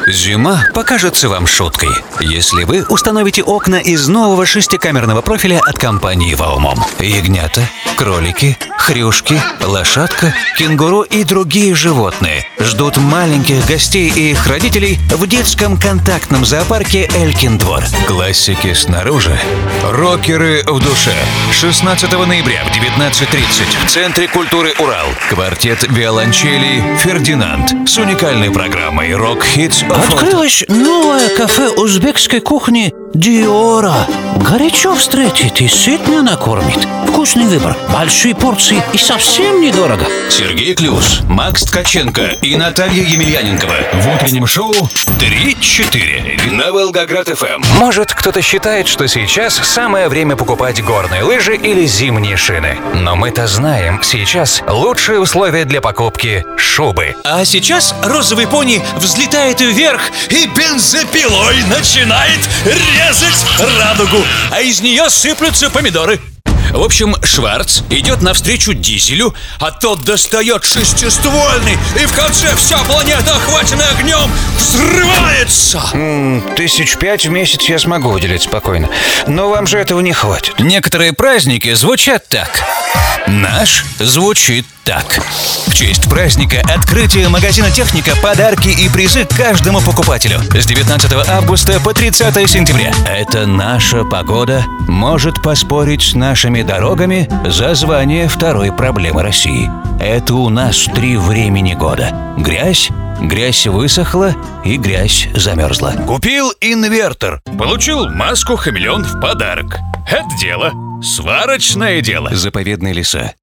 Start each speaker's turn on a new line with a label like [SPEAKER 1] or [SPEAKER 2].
[SPEAKER 1] Зима покажется вам шуткой, если вы установите окна из нового шестикамерного профиля от компании Vaumom. Ягнята, кролики, хрюшки, лошадка, кенгуру и другие животные ждут маленьких гостей и их родителей в детском контактном зоопарке Элькин двор. Классики снаружи, рокеры в душе. 16 ноября в 19:30 в Центре культуры «Урал» квартет виолончелей «Фердинанд» с уникальной программой «Рок-хитс».
[SPEAKER 2] Открылось новое кафе узбекской кухни «Диора». Горячо встретит и сытно накормит. Вкусный выбор, большие порции и совсем недорого.
[SPEAKER 1] Сергей Клюс, Макс Ткаченко и Наталья Емельяненкова в утреннем шоу 3-4 на Волгоград-ФМ. Может, кто-то считает, что сейчас самое время покупать горные лыжи или зимние шины. Но мы-то знаем, сейчас лучшие условия для покупки шубы.
[SPEAKER 3] А сейчас розовый пони взлетает вверх и бензопилой начинает резать радугу, а из нее сыплются помидоры. В общем, Шварц идет навстречу Дизелю, а тот достает шестиствольный, и в конце вся планета, охваченная огнем, взрывается.
[SPEAKER 2] 5 в месяц я смогу уделить спокойно, но вам же этого не хватит.
[SPEAKER 1] Некоторые праздники звучат так. Наш звучит так. В честь праздника открытия магазина «Техника» подарки и призы каждому покупателю. С 19 августа по 30 сентября. Это наша погода может поспорить с нашими дорогами за звание второй проблемы России. Это у нас 3 времени года. Грязь высохла и грязь замерзла.
[SPEAKER 3] Купил инвертор, получил маску-хамелеон в подарок. Это дело, сварочное дело.
[SPEAKER 1] Заповедные леса,